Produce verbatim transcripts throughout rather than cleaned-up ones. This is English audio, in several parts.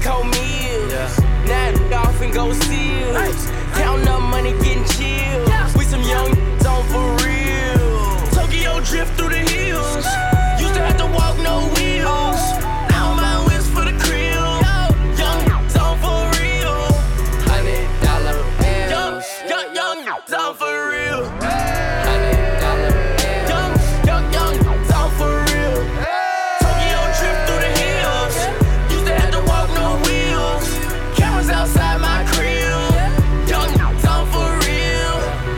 cold meals. Yeah. Now off and go steals. Hey. Counting up money, getting chills. Yeah. We some young on for real. Tokyo drift through the hills. Used to have to walk no wheels. Now my wheels for the krill. Young on for real. Hundred dollar bills. Young, young, young on for real. Hundred dollar bills. Young, young, young on for real. Tokyo drift through the hills. Used to have to walk no wheels. Cameras outside my crib. Young on for real.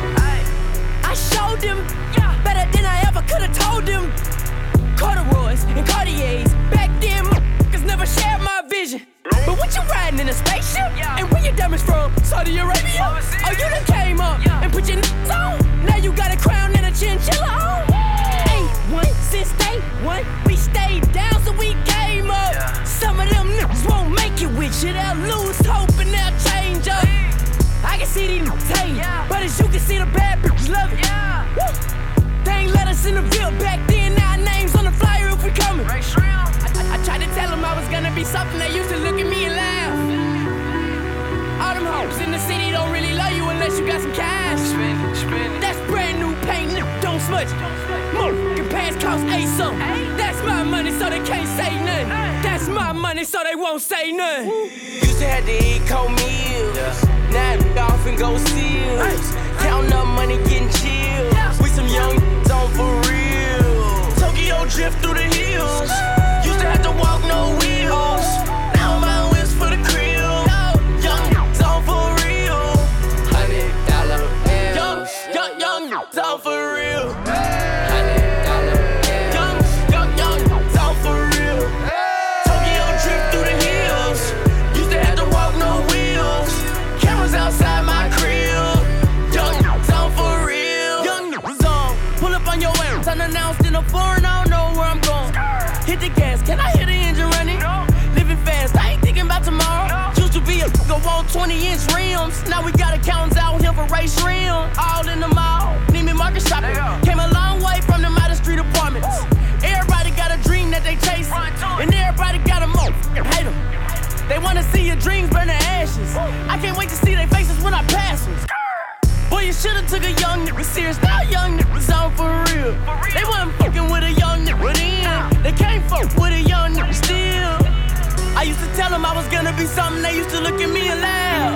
I showed them better than I ever could have told them. Corduroys and Cartiers. Back then, motherfuckers never shared my vision. But what you riding in a spaceship? And where your diamonds from? Saudi Arabia? Oh, you done came up and put your n***s on. Now you got a crown and a chinchilla on. Ain't one since day one. We stayed down so we came up. Some of them niggas won't make it with you. They'll lose hope and they'll change up. I can see these niggas hate, but as you can see, the bad bitches love it. Woo. They ain't let us in the field back then. Now our names on the flyer if we coming. I, I, I tried to tell them I was gonna be something. They used to look at me and laugh. All them hoes in the city don't really love you unless you got some cash. Spin, spin. That's brand new paint, don't smudge it. Motherfucking pants cost eight something. That's my money, so they can't say nothing. That's my money, so they won't say nothing. Used to have to eat cold meals. Now off and go steals. Counting up money, getting chills. We some young on for real. Tokyo drift through the hills. Used to have to walk no wheels. Now my wheels for the krill. Young on for real. Hundred dollar bills. Young, young, young on for real. Hundred dollar bills. Young, young, young on for real. Tokyo drift through the hills. Used to have to walk no wheels. Cameras outside my crib. Young on for real. Young on. Pull up on your ass. Unannounced in a foreign, I don't know where I'm going. Hit the gas, can I hear the engine running? No. Living fast, I ain't thinking about tomorrow. No. Used to be a go on twenty inch rims. Now we got accountants out here for race rim. All in the mall, Neiman Marcus shopping. Came a long way from them out of street apartments. Everybody got a dream that they chase, and everybody got a mo. Hate them. They wanna see your dreams burn to ashes. I can't wait to see their faces when I pass them. Boy, you should've took a young nigga serious. Now young niggas on for real. They wasn't fucking with a young nigga then. They can't fuck with a young nigga still. I used to tell them I was gonna be something. They used to look at me and laugh.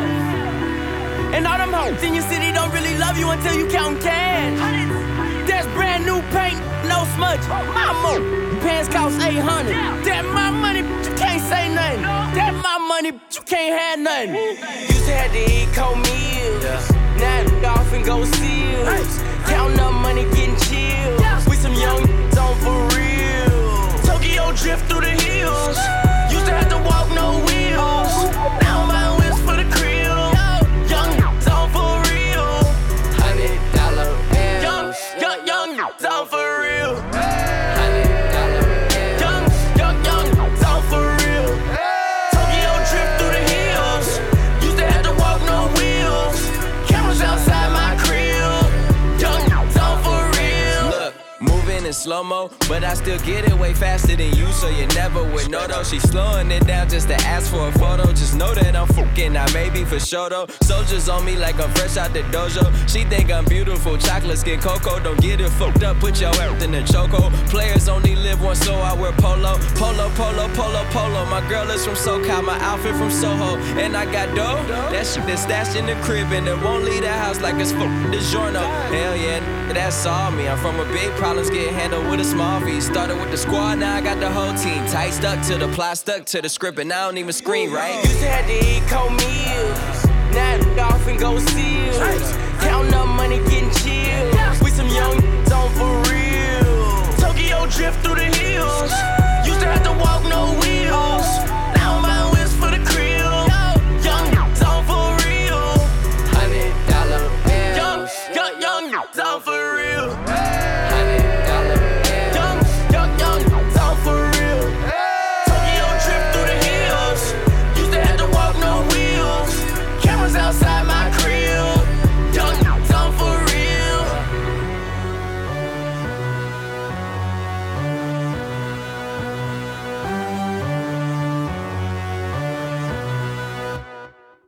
And all them hoes in your city don't really love you until you count cash. That's brand new paint, no smudge. My mo, pants cost eight hundred. That my money, but you can't say nothing. That my money, but you can't have nothing. Used to have to eat cold meals. Now off and go steals. Counting up money, getting chills. We some young on for real. Tokyo drift through the hills. Used to have to walk no wheels. Now my wheels for the krill. Young on for real. Hundred dollar bills. Young, young, young on for real. Hundred dollar bills. Young, young, young on for real. Tokyo drift through the hills. Used to have to walk no wheels. Cameras outside my crib. Young on for real. Look, moving in slow-mo, but I still get it way faster than you, so you never would know though. She's slowing it down just to ask for a photo. Just know that I'm fucking, I may be for sure though. Soldiers on me like I'm fresh out the dojo. She think I'm beautiful, chocolate skin cocoa. Don't get it fucked up, put your ass in the choco. Players only live once, so I wear polo. Polo, polo, polo, polo. My girl is from SoCal, my outfit from Soho. And I got dough, that shit that's stashed in the crib, and it won't leave the house like it's fuck DiGiorno. Hell yeah, that's all me. I'm from a big problems get handled with a small V. Started with the squad, now I got the whole team. Tight stuck to the plot, stuck to the script, and I don't even scream, right? Used to have to eat cold meals. Now off and go steals. Counting up money, getting chills. We some young on for real. Tokyo drift through the hills.